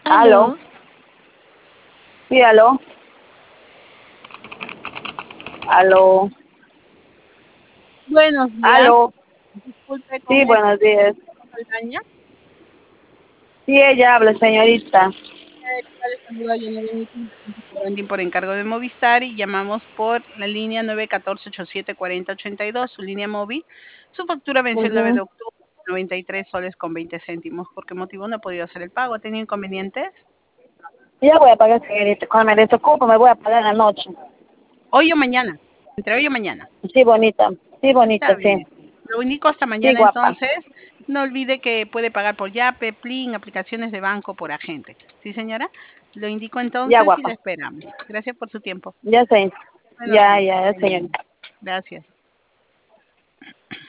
Aló, Aló, sí, aló, aló, Buenos días. aló, Disculpe con sí, buenos días. Saldaña. Sí, ella habla, señorita. Les saluda Yanira Benítez, branding por encargo de Movistar y llamamos por la línea 914-8740-82, su línea móvil. Su factura venció el 9 de Ujú. octubre, 93 soles con 20 céntimos. ¿Por qué motivo no ha podido hacer el pago? ¿Ha tenido inconvenientes? Ya voy a pagar, señorita. Cuando me desocupo, me voy a pagar en la noche. Hoy o mañana. Entre hoy o mañana. Sí, bonita, Está sí. bien. Lo único hasta Sí, mañana guapa. entonces. No olvide que puede pagar por Yape, Plin, aplicaciones de banco, por agente. ¿Sí, señora? Lo indico Ya, entonces y la guapa. esperamos. Gracias por su tiempo. Ya sé. Buenos Ya, días. ya, señorita. Gracias.